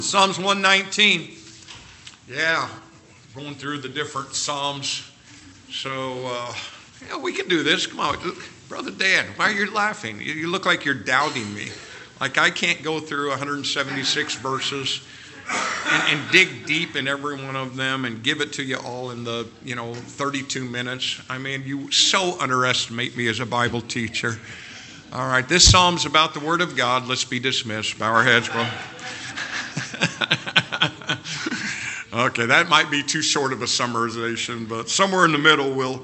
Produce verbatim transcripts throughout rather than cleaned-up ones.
Psalms one nineteen. Yeah, going through the different Psalms. So, uh, yeah, we can do this. Come on. Brother Dan, why are you laughing? You, you look like you're doubting me. Like I can't go through one hundred seventy-six verses and, and dig deep in every one of them and give it to you all in the, you know, thirty-two minutes. I mean, you so underestimate me as a Bible teacher. All right, this psalm's about the Word of God. Let's be dismissed. Bow our heads, bro. Okay, that might be too short of a summarization, but somewhere in the middle we'll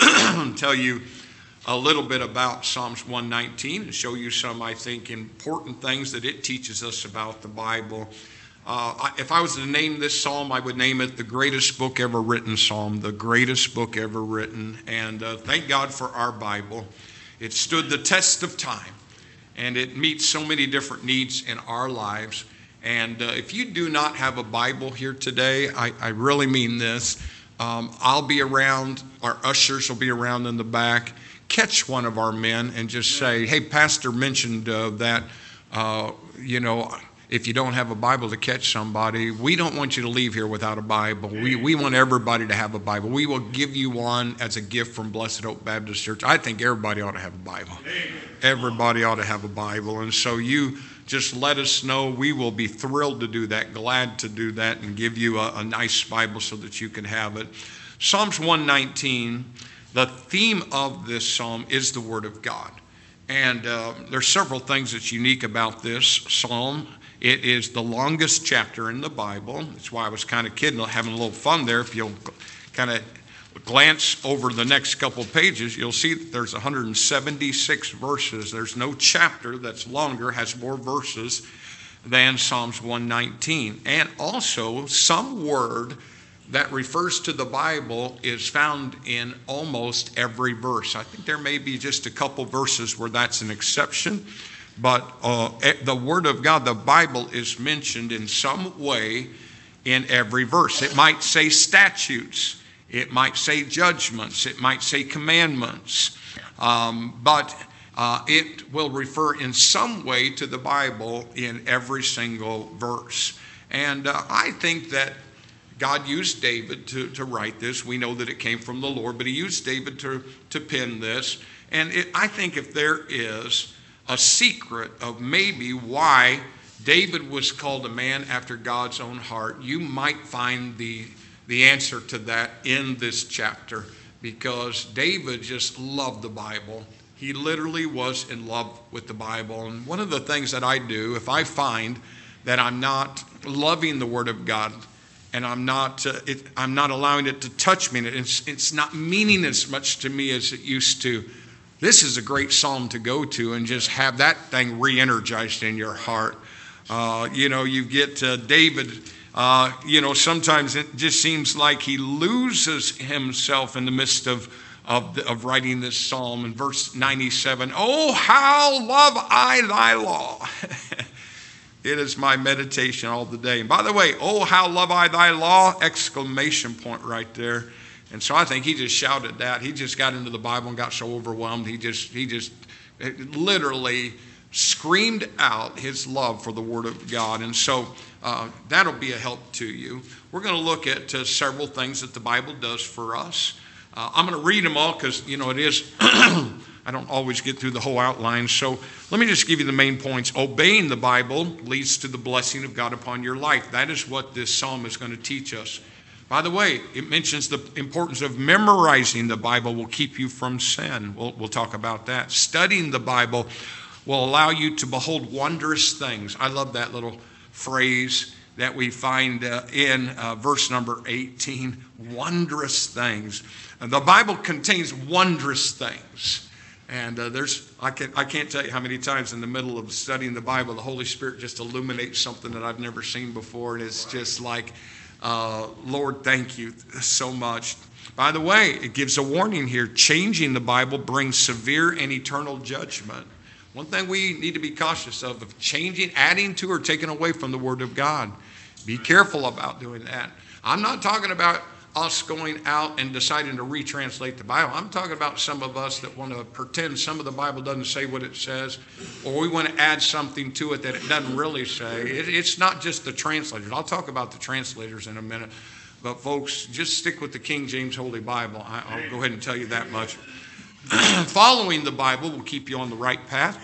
tell you a little bit about Psalms one nineteen and show you some, I think, important things that it teaches us about the Bible. Uh, if I was to name this psalm, I would name it the greatest book ever written psalm, the greatest book ever written. And uh, thank God for our Bible. It stood the test of time, and it meets so many different needs in our lives. And uh, if you do not have a Bible here today, I, I really mean this. Um, I'll be around, our ushers will be around in the back. Catch one of our men and just say, hey, Pastor mentioned uh, that, uh, you know, if you don't have a Bible to catch somebody, we don't want you to leave here without a Bible. We, we want everybody to have a Bible. We will give you one as a gift from Blessed Hope Baptist Church. I think everybody ought to have a Bible. Everybody ought to have a Bible. And so you just let us know. We will be thrilled to do that, glad to do that, and give you a, a nice Bible so that you can have it. Psalms one nineteen, the theme of this psalm is the Word of God. And uh, there's several things that's unique about this psalm. It is the longest chapter in the Bible. That's why I was kind of kidding, having a little fun there. If you'll kind of glance over the next couple pages, you'll see that there's one hundred seventy-six verses. There's no chapter that's longer, has more verses than Psalms one nineteen. And also, some word that refers to the Bible is found in almost every verse. I think there may be just a couple verses where that's an exception. But uh, the Word of God, the Bible, is mentioned in some way in every verse. It might say statutes. It might say judgments. It might say commandments. Um, but uh, it will refer in some way to the Bible in every single verse. And uh, I think that God used David to, to write this. We know that it came from the Lord, but he used David to, to pen this. And it, I think if there is a secret of maybe why David was called a man after God's own heart, you might find the, the answer to that in this chapter, because David just loved the Bible. He literally was in love with the Bible. And one of the things that I do, if I find that I'm not loving the Word of God, and I'm not, uh, it, I'm not allowing it to touch me, and it's, it's not meaning as much to me as it used to, this is a great psalm to go to and just have that thing re-energized in your heart. Uh, you know, you get uh, David, uh, you know, sometimes it just seems like he loses himself in the midst of, of, the, of writing this psalm. In verse ninety-seven, oh, how love I thy law. It is my meditation all the day. And by the way, oh, how love I thy law, exclamation point right there. And so I think he just shouted that. He just got into the Bible and got so overwhelmed. He just, he just literally screamed out his love for the Word of God. And so uh, that'll be a help to you. We're going to look at uh, several things that the Bible does for us. Uh, I'm going to read them all because, you know, it is, I don't always get through the whole outline. So let me just give you the main points. Obeying the Bible leads to the blessing of God upon your life. That is what this psalm is going to teach us. By the way, it mentions the importance of memorizing the Bible will keep you from sin. We'll, we'll talk about that. Studying the Bible will allow you to behold wondrous things. I love that little phrase that we find uh, in uh, verse number eighteen, wondrous things. And the Bible contains wondrous things. And uh, there's, I can't, I can't tell you how many times in the middle of studying the Bible, the Holy Spirit just illuminates something that I've never seen before. And it's just like, Uh, Lord, thank you so much. By the way, it gives a warning here. Changing the Bible brings severe and eternal judgment. One thing we need to be cautious of, of changing, adding to, or taking away from the Word of God. Be careful about doing that. I'm not talking about us going out and deciding to retranslate the Bible. I'm talking about some of us that want to pretend some of the Bible doesn't say what it says, or we want to add something to it that it doesn't really say. It, it's not just the translators. I'll talk about the translators in a minute. But folks, just stick with the King James Holy Bible. I, I'll go ahead and tell you that much. Following the Bible will keep you on the right path.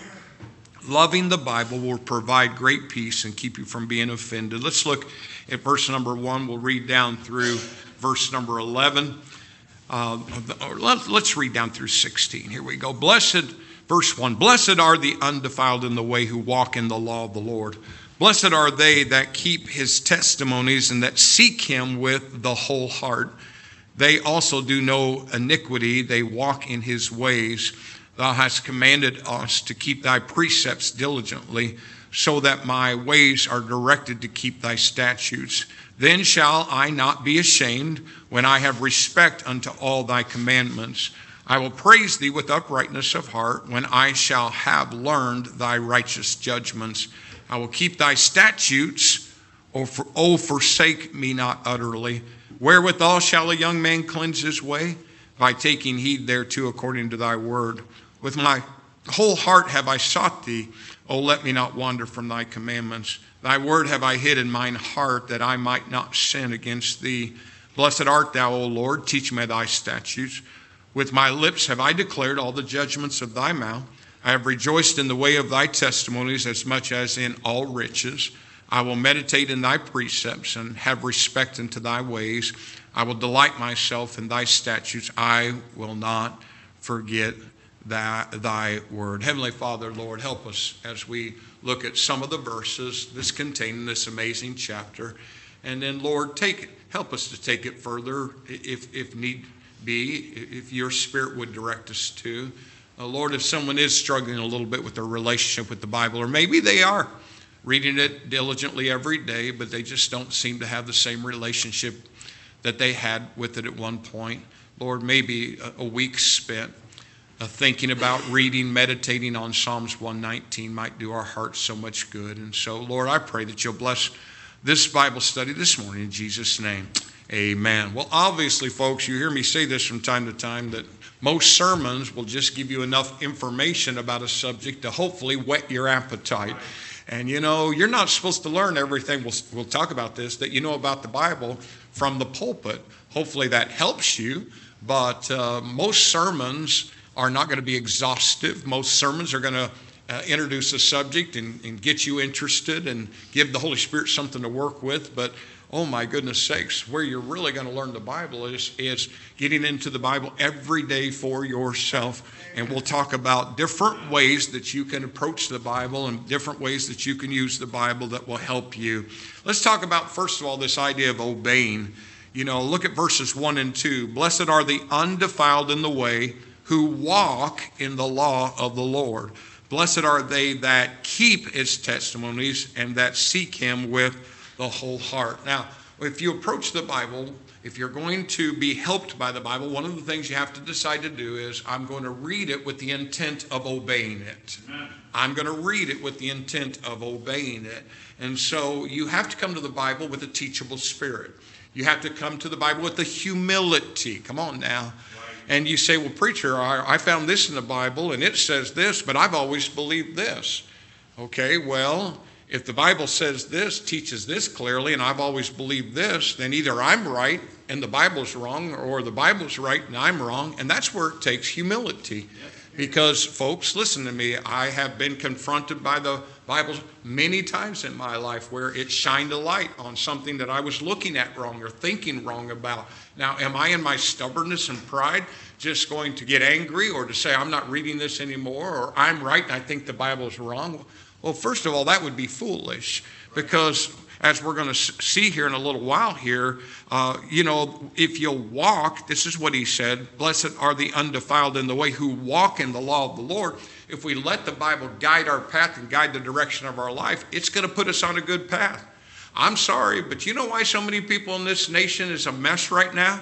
Loving the Bible will provide great peace and keep you from being offended. Let's look at verse number one. We'll read down through verse number eleven. Uh, let's read down through sixteen. Here we go. Blessed, verse one. Blessed are the undefiled in the way who walk in the law of the Lord. Blessed are they that keep his testimonies and that seek him with the whole heart. They also do no iniquity. They walk in his ways. Thou hast commanded us to keep thy precepts diligently, so that my ways are directed to keep thy statutes. Then shall I not be ashamed when I have respect unto all thy commandments. I will praise thee with uprightness of heart when I shall have learned thy righteous judgments. I will keep thy statutes, O, for, o forsake me not utterly. Wherewithal shall a young man cleanse his way? By taking heed thereto according to thy word. With my whole heart have I sought thee. O let me not wander from thy commandments. Thy word have I hid in mine heart, that I might not sin against thee. Blessed art thou, O Lord, teach me thy statutes. With my lips have I declared all the judgments of thy mouth. I have rejoiced in the way of thy testimonies as much as in all riches. I will meditate in thy precepts and have respect unto thy ways. I will delight myself in thy statutes. I will not forget thy, thy word. Heavenly Father, Lord, help us as we look at some of the verses that's contained in this amazing chapter. And then, Lord, take it, help us to take it further if, if need be, if your Spirit would direct us to. Uh, Lord, if someone is struggling a little bit with their relationship with the Bible, or maybe they are reading it diligently every day, but they just don't seem to have the same relationship that they had with it at one point. Lord, maybe a, a week spent uh, thinking about reading, meditating on Psalms one nineteen might do our hearts so much good. And so, Lord, I pray that you'll bless this Bible study this morning in Jesus' name. Amen. Well, obviously, folks, you hear me say this from time to time, that most sermons will just give you enough information about a subject to hopefully whet your appetite. And, you know, you're not supposed to learn everything, we'll, we'll talk about this, that you know about the Bible from the pulpit. Hopefully that helps you, but uh, most sermons are not going to be exhaustive. Most sermons are going to uh, introduce a subject and, and get you interested and give the Holy Spirit something to work with. But oh my goodness sakes, where you're really going to learn the Bible is, is getting into the Bible every day for yourself. And we'll talk about different ways that you can approach the Bible and different ways that you can use the Bible that will help you. Let's talk about, first of all, this idea of obeying. You know, look at verses one and two. Blessed are the undefiled in the way who walk in the law of the Lord. Blessed are they that keep his testimonies and that seek him with the whole heart. Now, if you approach the Bible, if you're going to be helped by the Bible, one of the things you have to decide to do is, I'm going to read it with the intent of obeying it. Amen. I'm going to read it with the intent of obeying it. And so you have to come to the Bible with a teachable spirit. You have to come to the Bible with the humility. Come on now. Right. And you say, well, preacher, I, I found this in the Bible and it says this, but I've always believed this. Okay, well, if the Bible says this, teaches this clearly, and I've always believed this, then either I'm right and the Bible's wrong, or the Bible's right and I'm wrong. And that's where it takes humility. Because, folks, listen to me, I have been confronted by the Bible many times in my life where it shined a light on something that I was looking at wrong or thinking wrong about. Now, am I in my stubbornness and pride just going to get angry or to say I'm not reading this anymore, or I'm right and I think the Bible's wrong? Well, first of all, that would be foolish, because as we're going to see here in a little while here, uh, you know, if you'll walk, this is what he said, blessed are the undefiled in the way who walk in the law of the Lord. If we let the Bible guide our path and guide the direction of our life, it's going to put us on a good path. I'm sorry, but you know why so many people in this nation is a mess right now?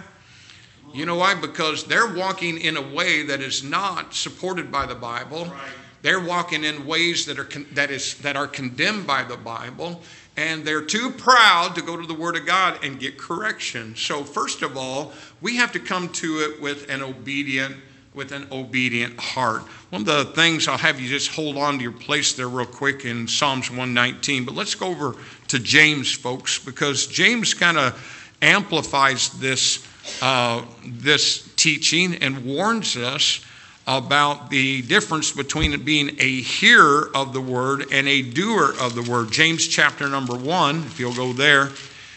You know why? Because they're walking in a way that is not supported by the Bible. Right. They're walking in ways that are con- that is that are condemned by the Bible, and they're too proud to go to the Word of God and get correction. So first of all, we have to come to it with an obedient with an obedient heart. One of the things, I'll have you just hold on to your place there real quick in Psalms one nineteen, but let's go over to James, folks, because James kind of amplifies this, uh, this teaching and warns us about the difference between being a hearer of the word and a doer of the word. James chapter number one, if you'll go there,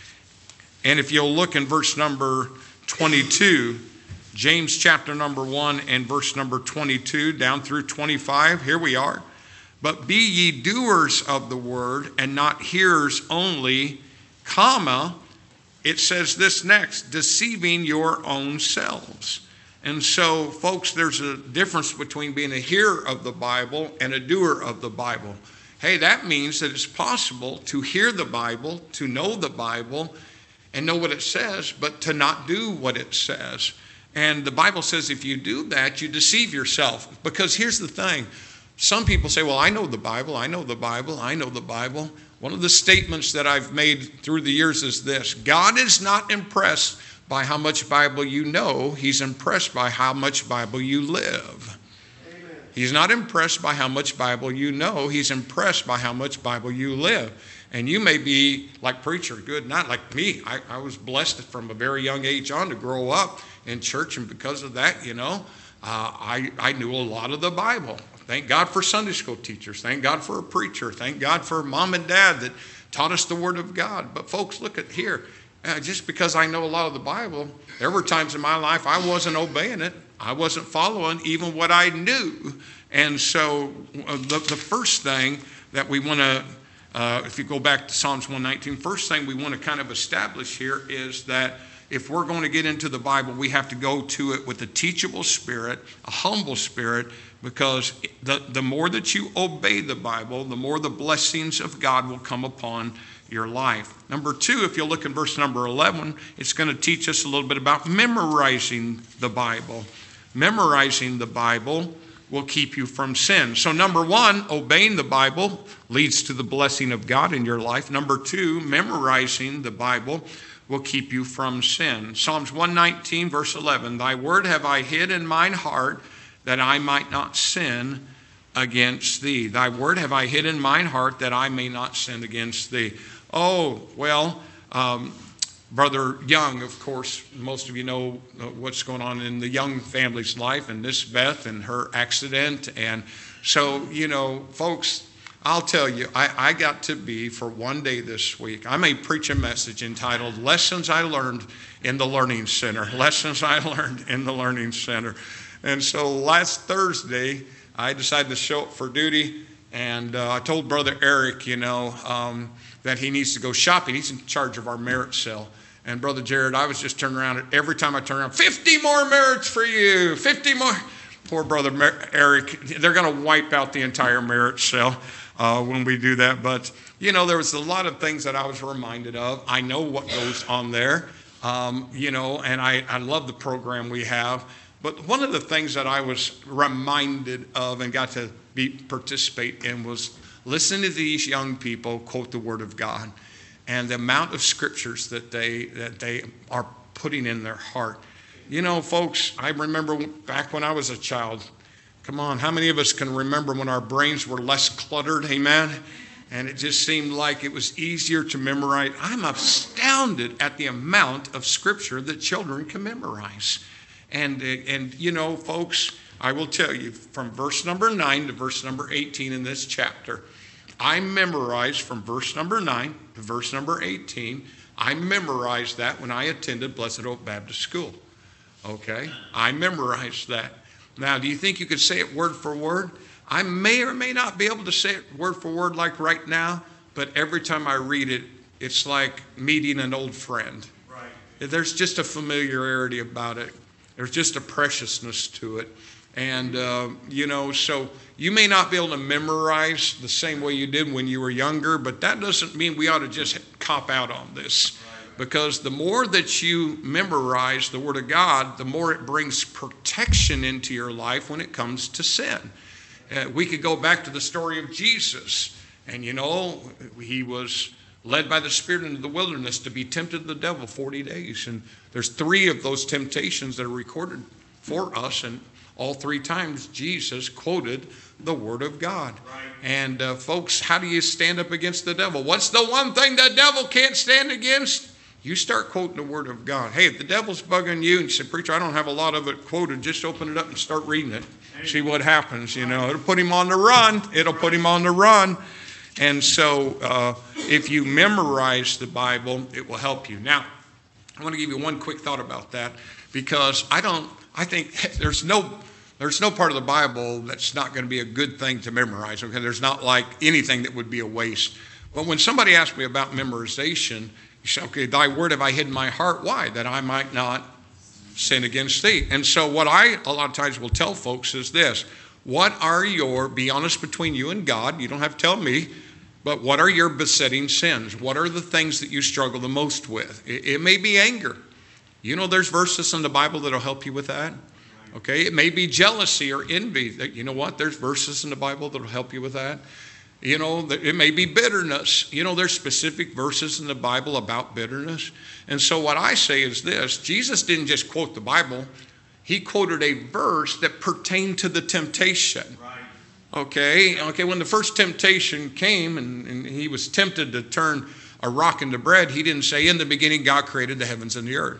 and if you'll look in verse number twenty-two, James chapter number one and verse number twenty-two down through twenty-five, here we are. But be ye doers of the word and not hearers only, comma, it says this next, deceiving your own selves. And so, folks, there's a difference between being a hearer of the Bible and a doer of the Bible. Hey, that means that it's possible to hear the Bible, to know the Bible, and know what it says, but to not do what it says. And the Bible says if you do that, you deceive yourself. Because here's the thing. Some people say, well, I know the Bible, I know the Bible, I know the Bible. One of the statements that I've made through the years is this. God is not impressed by how much Bible you know. He's impressed by how much Bible you live. Amen. He's not impressed by how much Bible you know. He's impressed by how much Bible you live. And you may be like preacher, good, not like me. I, I was blessed from a very young age on to grow up in church, and because of that, you know, uh, I, I knew a lot of the Bible. Thank God for Sunday school teachers. Thank God for a preacher. Thank God for mom and dad that taught us the Word of God. But folks, look at here. Uh, just because I know a lot of the Bible, there were times in my life I wasn't obeying it. I wasn't following even what I knew. And so uh, the, the first thing that we want to, uh, if you go back to Psalms one nineteen, first thing we want to kind of establish here is that if we're going to get into the Bible, we have to go to it with a teachable spirit, a humble spirit, because the, the more that you obey the Bible, the more the blessings of God will come upon your life. Number two, if you look in verse number eleven, it's going to teach us a little bit about memorizing the Bible. Memorizing the Bible will keep you from sin. So number one, obeying the Bible leads to the blessing of God in your life. Number two, memorizing the Bible will keep you from sin. Psalms one nineteen, verse eleven, thy word have I hid in mine heart, that I might not sin against thee. Thy word have I hid in mine heart, that I may not sin against thee. Oh, well, um, Brother Young, of course, most of you know what's going on in the Young family's life, and this Beth and her accident. And so, you know, folks, I'll tell you, I, I got to be, for one day this week, I may preach a message entitled Lessons I Learned in the Learning Center. Lessons I Learned in the Learning Center. And so last Thursday, I decided to show up for duty, and uh, I told Brother Eric, you know, um, that he needs to go shopping. He's in charge of our merit cell. And Brother Jared, I was just turning around, and every time I turn around, fifty more merits for you, fifty more. Poor Brother Mer- Eric, they're going to wipe out the entire merit cell uh, when we do that. But, you know, there was a lot of things that I was reminded of. I know what goes on there, um, you know, and I, I love the program we have. But one of the things that I was reminded of and got to be participate in was listening to these young people quote the Word of God and the amount of scriptures that they that they are putting in their heart. You know, folks, I remember back when I was a child. Come on, how many of us can remember when our brains were less cluttered? Amen. And it just seemed like it was easier to memorize. I'm astounded at the amount of scripture that children can memorize. And, and you know, folks, I will tell you, from verse number nine to verse number eighteen in this chapter, I memorized from verse number nine to verse number eighteen. I memorized that when I attended Blessed Oak Baptist School. Okay? I memorized that. Now, do you think you could say it word for word? I may or may not be able to say it word for word like right now, but every time I read it, it's like meeting an old friend. Right. There's just a familiarity about it. There's just a preciousness to it. And, uh, you know, so you may not be able to memorize the same way you did when you were younger, but that doesn't mean we ought to just cop out on this. Because the more that you memorize the Word of God, the more it brings protection into your life when it comes to sin. Uh, we could go back to the story of Jesus. And, you know, he was led by the Spirit into the wilderness to be tempted of the devil forty days. And there's three of those temptations that are recorded for us, and all three times Jesus quoted the Word of God. Right. And uh, folks, how do you stand up against the devil? What's the one thing the devil can't stand against? You start quoting the Word of God. Hey, if the devil's bugging you and you say, preacher, I don't have a lot of it quoted, just open it up and start reading it. See what happens, you know. It'll put him on the run. It'll put him on the run. And so uh, if you memorize the Bible, it will help you. Now, I want to give you one quick thought about that, because I don't, I think there's no, there's no part of the Bible that's not going to be a good thing to memorize. Okay, there's not like anything that would be a waste. But when somebody asks me about memorization, you say, okay, thy word have I hid in my heart. Why? That I might not sin against thee. And so what I a lot of times will tell folks is this: what are your, be honest between you and God, you don't have to tell me, but what are your besetting sins? What are the things that you struggle the most with? It, it may be anger. You know, there's verses in the Bible that'll help you with that. Okay, it may be jealousy or envy. You know what? There's verses in the Bible that'll help you with that. You know, it may be bitterness. You know, there's specific verses in the Bible about bitterness. And so what I say is this: Jesus didn't just quote the Bible. He quoted a verse that pertained to the temptation. Right. Okay, okay. When the first temptation came and, and he was tempted to turn a rock into bread, he didn't say, in the beginning God created the heavens and the earth.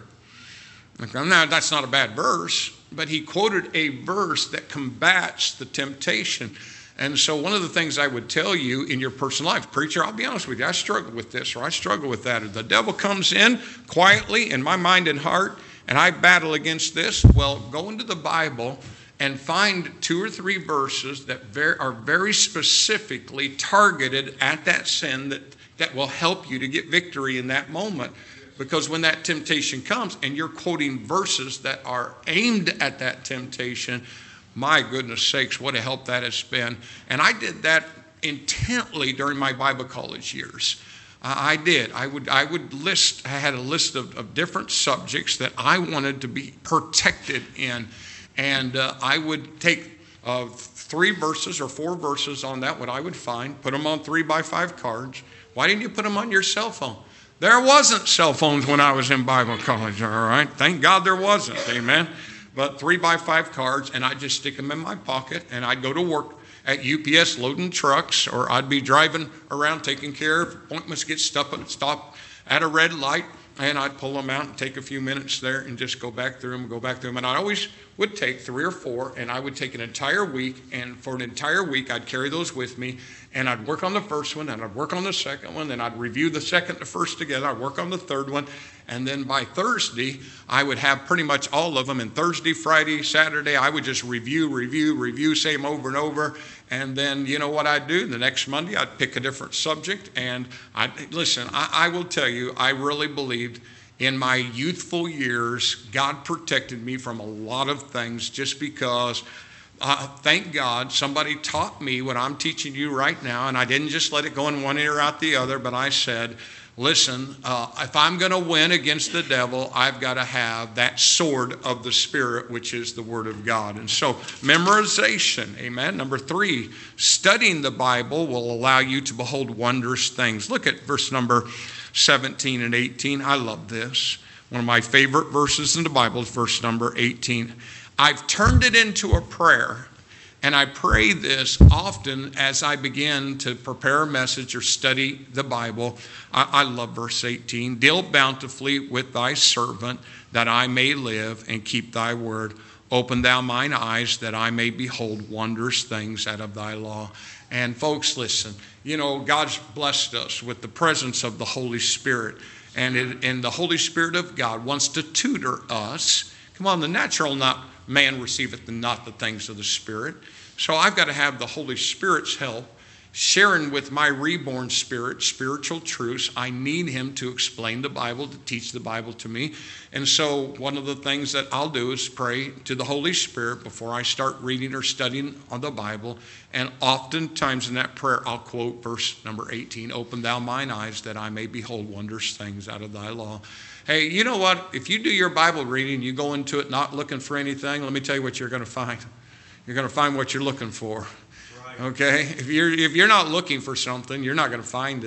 Okay, now, that's not a bad verse, but he quoted a verse that combats the temptation. And so one of the things I would tell you in your personal life, preacher, I'll be honest with you, I struggle with this or I struggle with that. If the devil comes in quietly in my mind and heart and I battle against this, well, go into the Bible and find two or three verses that very, are very specifically targeted at that sin that, that will help you to get victory in that moment. Because when that temptation comes and you're quoting verses that are aimed at that temptation, my goodness sakes, what a help that has been. And I did that intently during my Bible college years. Uh, I did. I would I would list, I had a list of, of different subjects that I wanted to be protected in. And uh, I would take uh, three verses or four verses on that, what I would find, put them on three by five cards. Why didn't you put them on your cell phone? There wasn't cell phones when I was in Bible college, all right? Thank God there wasn't, amen? But three by five cards, and I'd just stick them in my pocket, and I'd go to work at U P S loading trucks, or I'd be driving around taking care of appointments, get stuck at stop at a red light, and I'd pull them out and take a few minutes there and just go back through them, go back through them. And I always would take three or four, and I would take an entire week, and for an entire week I'd carry those with me, and I'd work on the first one, and I'd work on the second one, then I'd review the second and the first together, I'd work on the third one, and then by Thursday, I would have pretty much all of them. And Thursday, Friday, Saturday, I would just review, review, review, say them over and over. And then, you know what I'd do? The next Monday, I'd pick a different subject. And I listen, I, I will tell you, I really believed in my youthful years, God protected me from a lot of things just because, uh, thank God, somebody taught me what I'm teaching you right now. And I didn't just let it go in one ear out the other, but I said, listen, uh, if I'm going to win against the devil, I've got to have that sword of the Spirit, which is the Word of God. And so memorization, amen. Number three, studying the Bible will allow you to behold wondrous things. Look at verse number seventeen and eighteen. I love this. One of my favorite verses in the Bible is verse number eighteen. I've turned it into a prayer. And I pray this often as I begin to prepare a message or study the Bible. I, I love verse eighteen. Deal bountifully with thy servant, that I may live and keep thy word. Open thou mine eyes, that I may behold wondrous things out of thy law. And folks, listen, you know, God's blessed us with the presence of the Holy Spirit. And, it, and the Holy Spirit of God wants to tutor us. Come on, the natural not man receiveth not the things of the Spirit. So I've got to have the Holy Spirit's help, sharing with my reborn spirit spiritual truths. I need him to explain the Bible, to teach the Bible to me. And so one of the things that I'll do is pray to the Holy Spirit before I start reading or studying on the Bible. And oftentimes in that prayer, I'll quote verse number eighteen, open thou mine eyes, that I may behold wondrous things out of thy law. Hey, you know what? If you do your Bible reading, you go into it not looking for anything, let me tell you what you're going to find. You're going to find what you're looking for. Right. Okay? If you're, if you're not looking for something, you're not going to find it.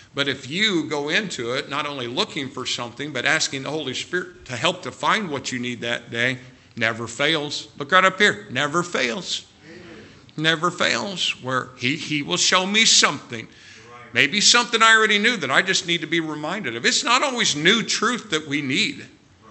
But if you go into it not only looking for something, but asking the Holy Spirit to help to find what you need that day, never fails. Look right up here. Never fails. Never fails. Where he, he will show me something. Maybe something I already knew that I just need to be reminded of. It's not always new truth that we need.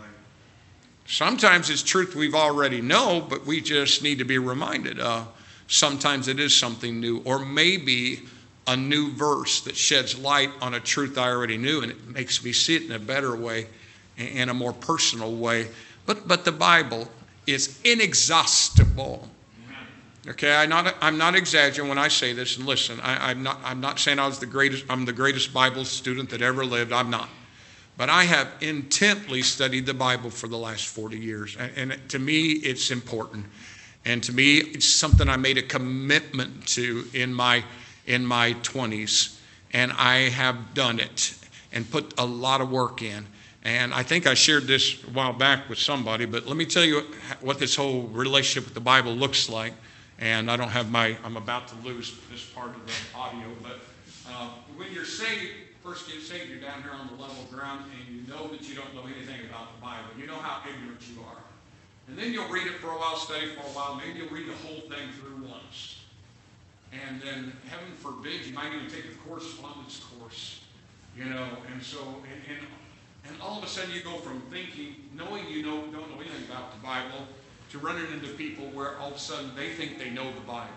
Sometimes it's truth we've already know, but we just need to be reminded of. Sometimes it is something new, or maybe a new verse that sheds light on a truth I already knew, and it makes me see it in a better way, in a more personal way. But but the Bible is inexhaustible. Okay, I'm not I'm not exaggerating when I say this. And listen, I, I'm not I'm not saying I was the greatest. I'm the greatest Bible student that ever lived. I'm not. But I have intently studied the Bible for the last forty years, and, and to me, it's important. And to me, it's something I made a commitment to in my in my twenties, and I have done it and put a lot of work in. And I think I shared this a while back with somebody, but let me tell you what this whole relationship with the Bible looks like. And I don't have my, I'm about to lose this part of the audio, but uh, when you're saved, first get saved, you're down here on the level ground, and you know that you don't know anything about the Bible. You know how ignorant you are. And then you'll read it for a while, study for a while, maybe you'll read the whole thing through once. And then, heaven forbid, you might even take a correspondence course, you know, and so, and, and, and all of a sudden you go from thinking, knowing you know, don't know anything about the Bible, to running into people where all of a sudden they think they know the Bible.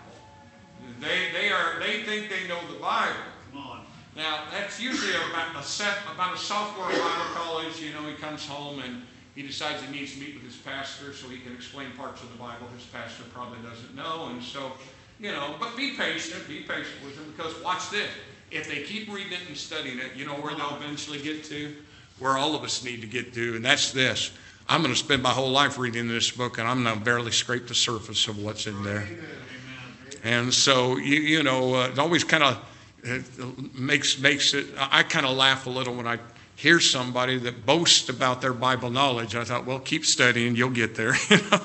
They, they, are, they think they know the Bible. Come on. Now, that's usually about a, set, about a sophomore in Bible college. You know, he comes home and he decides he needs to meet with his pastor so he can explain parts of the Bible his pastor probably doesn't know. And so, you know, but be patient, be patient with them, because watch this. If they keep reading it and studying it, you know where they'll eventually get to? Where all of us need to get to, and that's this. I'm going to spend my whole life reading this book, and I'm going to barely scrape the surface of what's in there. And so, you, you know, uh, it always kind of uh, makes, makes it, I kind of laugh a little when I hear somebody that boasts about their Bible knowledge. I thought, well, keep studying, you'll get there.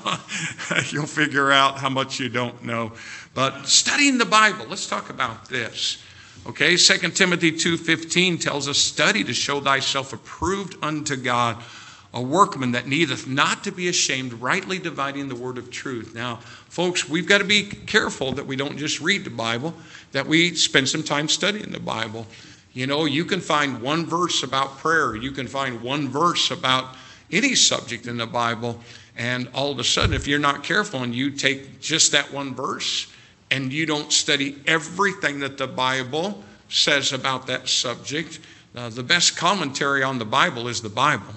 You'll figure out how much you don't know. But studying the Bible, let's talk about this. Okay, Second Timothy two fifteen tells us, study to show thyself approved unto God, a workman that needeth not to be ashamed, rightly dividing the word of truth. Now, folks, we've got to be careful that we don't just read the Bible, that we spend some time studying the Bible. You know, you can find one verse about prayer. You can find one verse about any subject in the Bible. And all of a sudden, if you're not careful and you take just that one verse and you don't study everything that the Bible says about that subject, uh, the best commentary on the Bible is the Bible.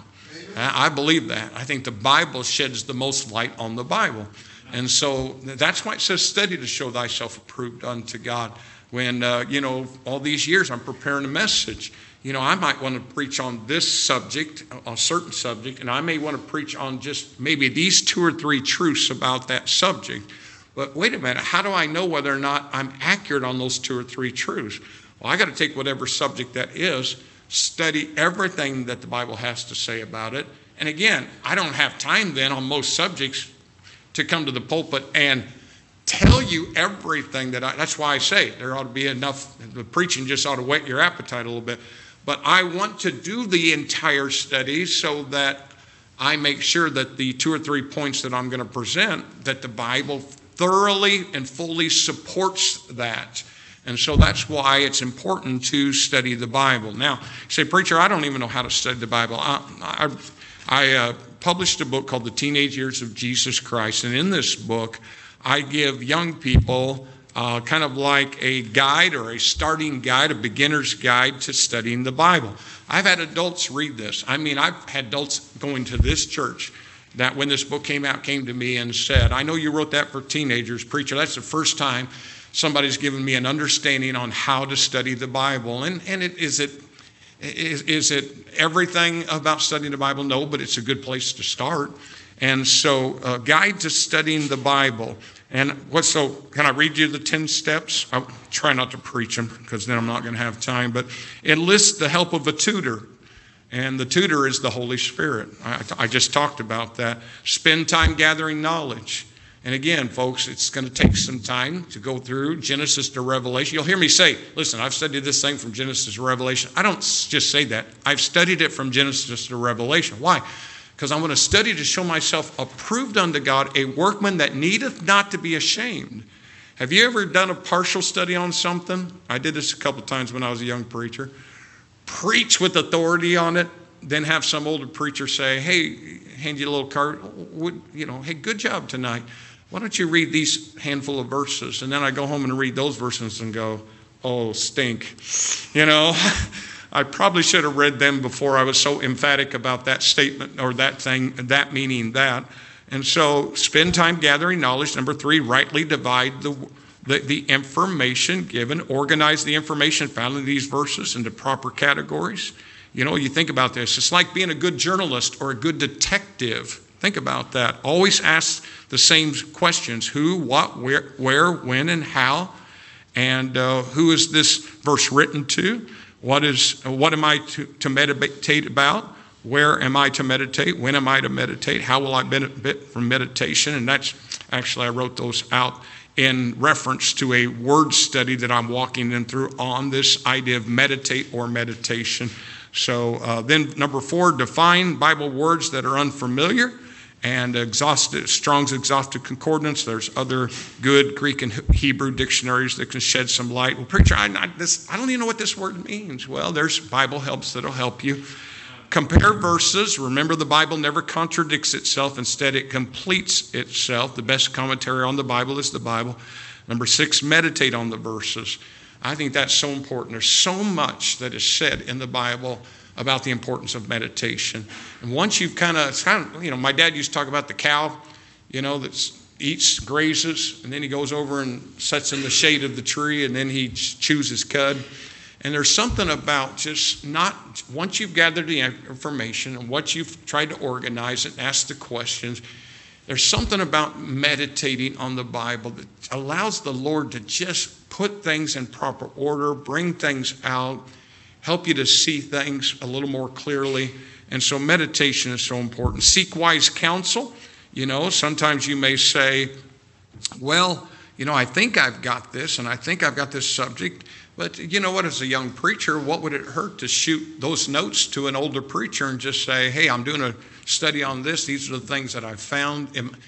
I believe that. I think the Bible sheds the most light on the Bible. And so that's why it says study to show thyself approved unto God. When, uh, you know, all these years I'm preparing a message. You know, I might want to preach on this subject, a certain subject, and I may want to preach on just maybe these two or three truths about that subject. But wait a minute, how do I know whether or not I'm accurate on those two or three truths? Well, I got to take whatever subject that is, study everything that the Bible has to say about it. And again, I don't have time then on most subjects to come to the pulpit and tell you everything that I, that's why I say there ought to be enough, the preaching just ought to whet your appetite a little bit. But I want to do the entire study so that I make sure that the two or three points that I'm going to present, that the Bible thoroughly and fully supports that. And so that's why it's important to study the Bible. Now, you say, preacher, I don't even know how to study the Bible. I, I, I uh, published a book called The Teenage Years of Jesus Christ. And in this book, I give young people uh, kind of like a guide or a starting guide, a beginner's guide to studying the Bible. I've had adults read this. I mean, I've had adults going to this church that when this book came out came to me and said, I know you wrote that for teenagers, preacher. That's the first time somebody's given me an understanding on how to study the Bible. And, and it, is, it, is, is it everything about studying the Bible? No, but it's a good place to start. And so, a guide to studying the Bible. And what? So, can I read you the ten steps? I'll try not to preach them because then I'm not going to have time. But it lists the help of a tutor. And the tutor is the Holy Spirit. I, I just talked about that. Spend time gathering knowledge. And again, folks, it's going to take some time to go through Genesis to Revelation. You'll hear me say, listen, I've studied this thing from Genesis to Revelation. I don't just say that. I've studied it from Genesis to Revelation. Why? Because I want to study to show myself approved unto God, a workman that needeth not to be ashamed. Have you ever done a partial study on something? I did this a couple times when I was a young preacher. Preach with authority on it, then have some older preacher say, hey, hand you a little card, would, you know, hey, good job tonight. Why don't you read these handful of verses? And then I go home and read those verses and go, oh, stink. You know, I probably should have read them before I was so emphatic about that statement or that thing, that meaning that. And so spend time gathering knowledge. Number three, rightly divide the, the, the information given. Organize the information found in these verses into proper categories. You know, you think about this. It's like being a good journalist or a good detective. Think about that. Always ask the same questions. Who, what, where, where when, and how. And uh, who is this verse written to? What is? What am I to, to meditate about? Where am I to meditate? When am I to meditate? How will I benefit from meditation? And that's actually, I wrote those out in reference to a word study that I'm walking them through on this idea of meditate or meditation. So uh, then number four, define Bible words that are unfamiliar. And exhaustive, Strong's Exhaustive Concordance. There's other good Greek and Hebrew dictionaries that can shed some light. Well, preacher, I, I, this, I don't even know what this word means. Well, there's Bible helps that'll help you. Compare verses. Remember, the Bible never contradicts itself. Instead, it completes itself. The best commentary on the Bible is the Bible. Number six, meditate on the verses. I think that's so important. There's so much that is said in the Bible about the importance of meditation. And once you've kind of, it's kind of, you know, my dad used to talk about the cow, you know, that eats, grazes, and then he goes over and sits in the shade of the tree, and then he chews his cud. And there's something about just not, once you've gathered the information and once you've tried to organize it and ask the questions, there's something about meditating on the Bible that allows the Lord to just put things in proper order, bring things out, help you to see things a little more clearly. And so meditation is so important. Seek wise counsel. You know, sometimes you may say, well, you know, I think I've got this and I think I've got this subject. But you know what, as a young preacher, what would it hurt to shoot those notes to an older preacher and just say, hey, I'm doing a study on this. These are the things that I've found.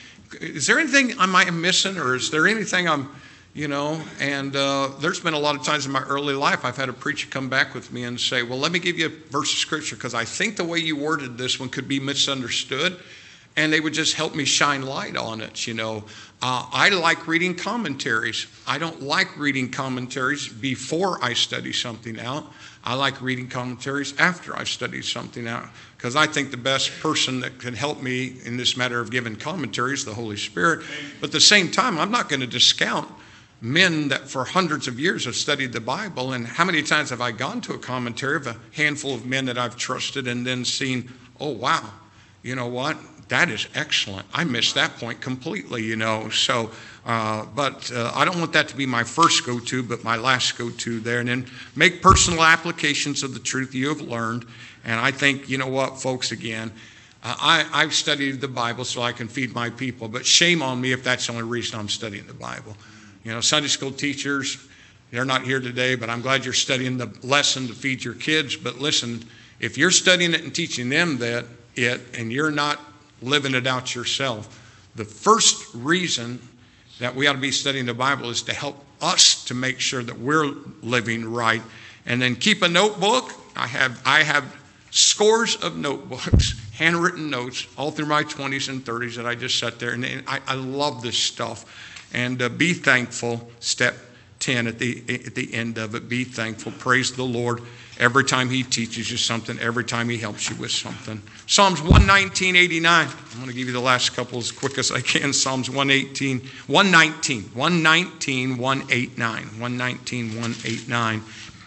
Is there anything I might be missing, or is there anything I'm, you know, and uh, there's been a lot of times in my early life I've had a preacher come back with me and say, well, let me give you a verse of scripture because I think the way you worded this one could be misunderstood. And they would just help me shine light on it, you know. Uh, I like reading commentaries. I don't like reading commentaries before I study something out. I like reading commentaries after I've studied something out because I think the best person that can help me in this matter of giving commentary is the Holy Spirit. But at the same time, I'm not going to discount men that for hundreds of years have studied the Bible. And how many times have I gone to a commentary of a handful of men that I've trusted and then seen, oh, wow, you know what? That is excellent. I missed that point completely, you know. So, uh, but uh, I don't want that to be my first go-to, but my last go-to there. And then make personal applications of the truth you have learned. And I think, you know what, folks, again, uh, I, I've studied the Bible so I can feed my people. But shame on me if that's the only reason I'm studying the Bible. You know, Sunday school teachers, they're not here today, but I'm glad you're studying the lesson to feed your kids. But listen, if you're studying it and teaching them that it, and you're not living it out yourself, the first reason that we ought to be studying the Bible is to help us to make sure that we're living right. And then keep a notebook. I have I have scores of notebooks, handwritten notes, all through my twenties and thirties that I just sat there. And I, I love this stuff. And uh, be thankful, step ten at the at the end of it. Be thankful. Praise the Lord every time he teaches you something, every time he helps you with something. Psalms one nineteen, eighty-nine. I'm going to give you the last couple as quick as I can. Psalms one eighteen, one nineteen, one nineteen, one eighty-nine, one nineteen, one eighty-nine.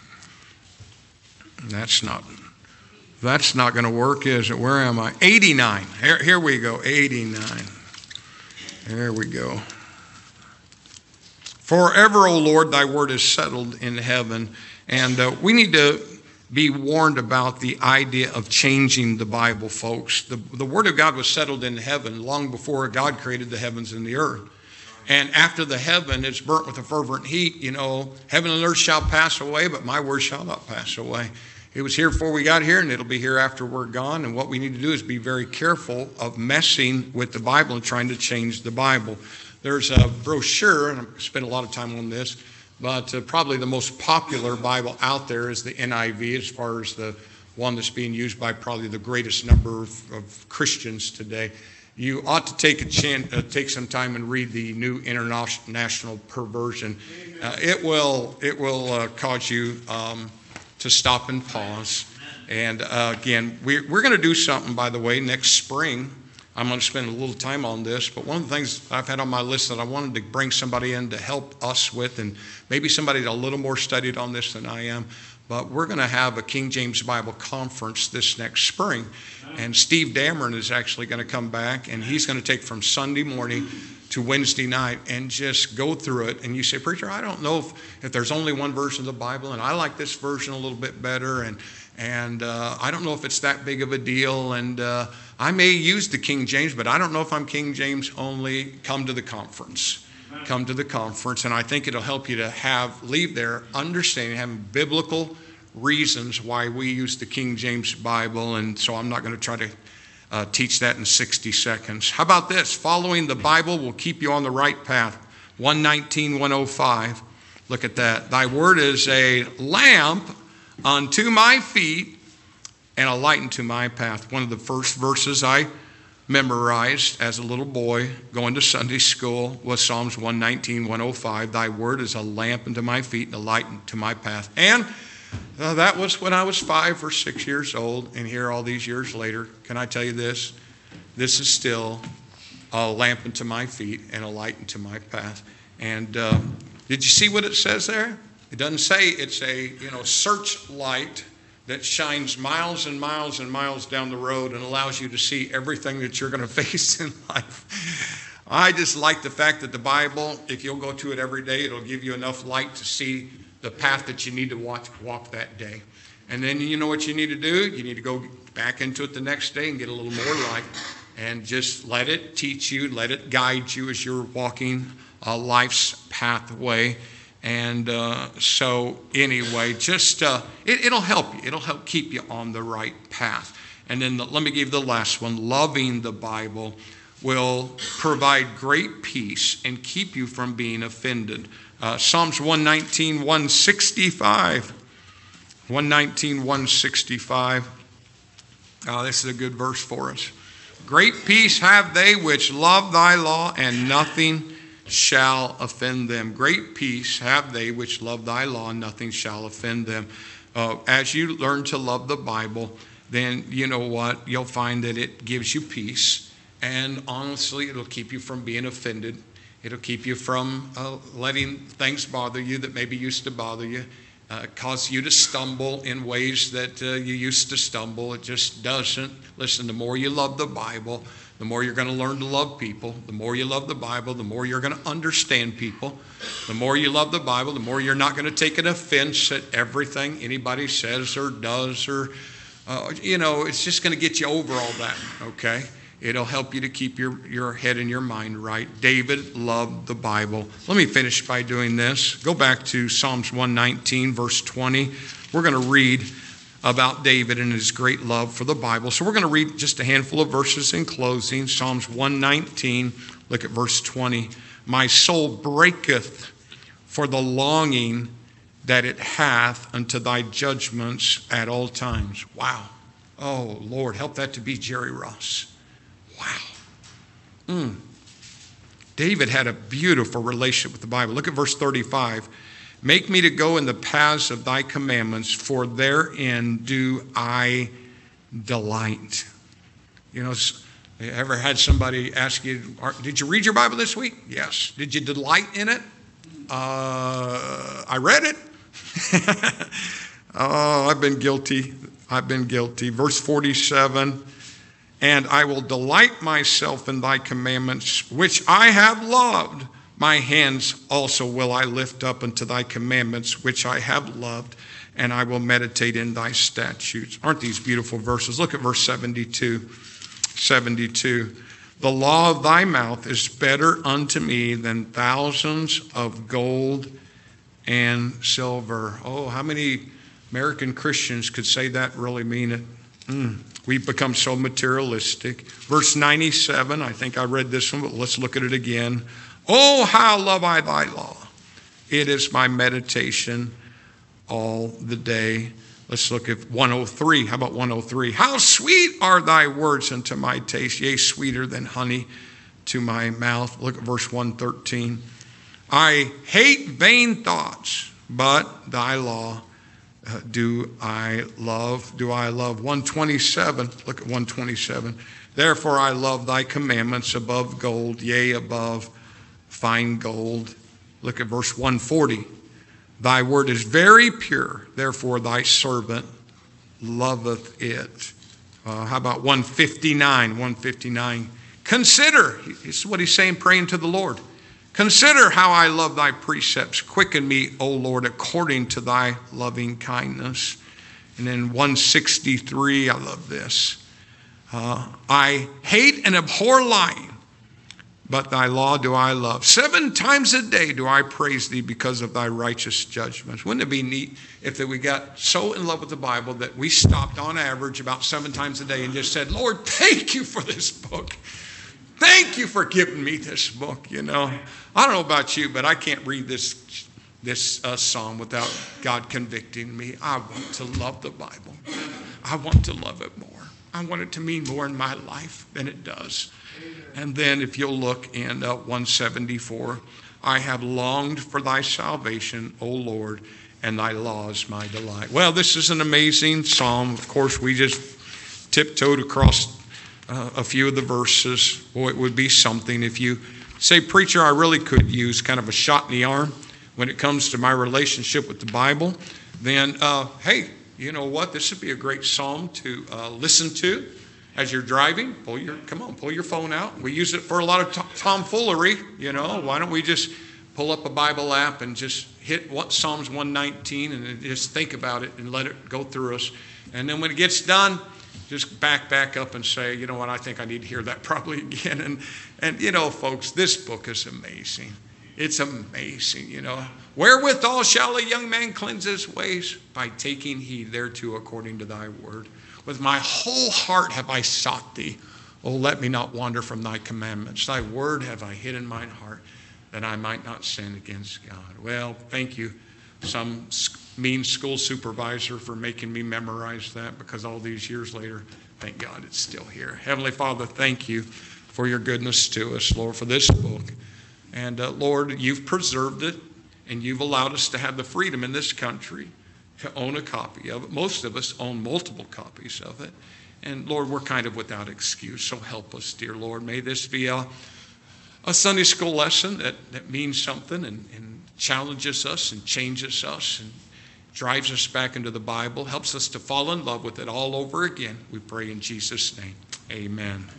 That's not, that's not going to work, is it? Where am I? eighty-nine. Here, here we go. eighty-nine. There we go. Forever, O Lord, thy word is settled in heaven. And uh, we need to be warned about the idea of changing the Bible, folks. The, the word of God was settled in heaven long before God created the heavens and the earth. And after the heaven is burnt with a fervent heat, you know, heaven and earth shall pass away, but my word shall not pass away. It was here before we got here, and it'll be here after we're gone. And what we need to do is be very careful of messing with the Bible and trying to change the Bible. There's a brochure, and I spent a lot of time on this, but uh, probably the most popular Bible out there is the N I V, as far as the one that's being used by probably the greatest number of, of Christians today. You ought to take a chance, uh, take some time and read the New International Perversion. Uh, it will, it will uh, cause you um, to stop and pause. And uh, again, we're, we're going to do something, by the way, next spring. I'm going to spend a little time on this, but one of the things I've had on my list that I wanted to bring somebody in to help us with, and maybe somebody a little more studied on this than I am, but we're going to have a King James Bible conference this next spring. And Steve Dameron is actually going to come back, and he's going to take from Sunday morning to Wednesday night and just go through it. And you say, preacher, I don't know if, if there's only one version of the Bible, and I like this version a little bit better, and and uh, I don't know if it's that big of a deal, and uh, I may use the King James, but I don't know if I'm King James only. Come to the conference. Come to the conference, and I think it'll help you to have, leave there understanding, having biblical reasons why we use the King James Bible, and so I'm not going to try to uh, teach that in sixty seconds. How about this? Following the Bible will keep you on the right path. one nineteen, one oh five. Look at that. Thy word is a lamp unto my feet and a light unto my path. One of the first verses I memorized as a little boy going to Sunday school was Psalms one nineteen, one oh five. Thy word is a lamp unto my feet and a light unto my path. And uh, that was when I was five or six years old, and here all these years later, can I tell you this? This is still a lamp unto my feet and a light unto my path. And uh, did you see what it says there? It doesn't say it's a, you know, searchlight that shines miles and miles and miles down the road and allows you to see everything that you're going to face in life. I just like the fact that the Bible, if you'll go to it every day, it'll give you enough light to see the path that you need to walk, walk that day. And then you know what you need to do? You need to go back into it the next day and get a little more light and just let it teach you, let it guide you as you're walking uh, life's pathway. And uh, so anyway, just uh, it, it'll help you. It'll help keep you on the right path. And then the, let me give you the last one. Loving the Bible will provide great peace and keep you from being offended. Uh, Psalms one nineteen, one sixty-five. one nineteen, one sixty-five. Oh, this is a good verse for us. Great peace have they which love thy law, and nothing shall offend them. Great peace have they which love thy law, and nothing shall offend them. Uh, as you learn to love the Bible, then you know what? You'll find that it gives you peace. And honestly, it'll keep you from being offended. It'll keep you from uh, letting things bother you that maybe used to bother you. Uh, cause you to stumble in ways that uh, you used to stumble. It just doesn't. Listen, the more you love the Bible, the more you're going to learn to love people. The more you love the Bible, the more you're going to understand people. The more you love the Bible, the more you're not going to take an offense at everything anybody says or does. Or, uh, you know, it's just going to get you over all that, okay? It'll help you to keep your, your head and your mind right. David loved the Bible. Let me finish by doing this. Go back to Psalms one nineteen, verse twenty. We're going to read about David and his great love for the Bible. So we're going to read just a handful of verses in closing. Psalms one nineteen, look at verse twenty. My soul breaketh for the longing that it hath unto thy judgments at all times. Wow. Oh, Lord, help that to be Jerry Ross. Wow. Mm. David had a beautiful relationship with the Bible. Look at verse thirty-five. Make me to go in the paths of thy commandments, for therein do I delight. You know, ever had somebody ask you, did you read your Bible this week? Yes. Did you delight in it? Uh, I read it. Oh, I've been guilty. I've been guilty. Verse forty-seven. And I will delight myself in thy commandments, which I have loved. My hands also will I lift up unto thy commandments, which I have loved, and I will meditate in thy statutes. Aren't these beautiful verses? Look at verse seventy-two. seventy-two. The law of thy mouth is better unto me than thousands of gold and silver. Oh, how many American Christians could say that, really mean it? Mm. We've become so materialistic. Verse ninety-seven, I think I read this one, but let's look at it again. Oh, how love I thy law. It is my meditation all the day. Let's look at one oh three. How about one oh three? How sweet are thy words unto my taste, yea, sweeter than honey to my mouth. Look at verse one thirteen. I hate vain thoughts, but thy law uh, do I love. Do I love. one twenty-seven. Look at one twenty-seven. Therefore I love thy commandments above gold, yea, above fine gold. Look at verse one forty. Thy word is very pure, therefore thy servant loveth it. Uh, how about one fifty-nine? one fifty-nine. Consider, this is what he's saying, praying to the Lord. Consider how I love thy precepts. Quicken me, O Lord, according to thy loving kindness. And then one sixty-three, I love this. Uh, I hate and abhor lying, but thy law do I love. Seven times a day do I praise thee because of thy righteous judgments. Wouldn't it be neat if that we got so in love with the Bible that we stopped on average about seven times a day and just said, Lord, thank you for this book. Thank you for giving me this book, you know. I don't know about you, but I can't read this, this uh, psalm without God convicting me. I want to love the Bible. I want to love it more. I want it to mean more in my life than it does. And then if you'll look in uh, one seventy-four, I have longed for thy salvation, O Lord, and thy law is my delight. Well, this is an amazing psalm. Of course, we just tiptoed across uh, a few of the verses. Boy, it would be something if you say, preacher, I really could use kind of a shot in the arm when it comes to my relationship with the Bible. Then, uh, hey, you know what? This would be a great psalm to uh, listen to. As you're driving, pull your, come on, pull your phone out. We use it for a lot of to- tomfoolery, you know. Why don't we just pull up a Bible app and just hit what, Psalms one nineteen and then just think about it and let it go through us. And then when it gets done, just back, back up and say, you know what, I think I need to hear that probably again. And, and you know, folks, this book is amazing. It's amazing, you know. Wherewithal shall a young man cleanse his ways? By taking heed thereto according to thy word. With my whole heart have I sought thee. Oh, let me not wander from thy commandments. Thy word have I hid in mine heart, that I might not sin against God. Well, thank you, some mean school supervisor, for making me memorize that, because all these years later, thank God it's still here. Heavenly Father, thank you for your goodness to us, Lord, for this book. And uh, Lord, you've preserved it, and you've allowed us to have the freedom in this country to own a copy of it. Most of us own multiple copies of it. And Lord, we're kind of without excuse, so help us, dear Lord. May this be a, a Sunday school lesson that, that means something and, and challenges us and changes us and drives us back into the Bible, helps us to fall in love with it all over again. We pray in Jesus' name. Amen.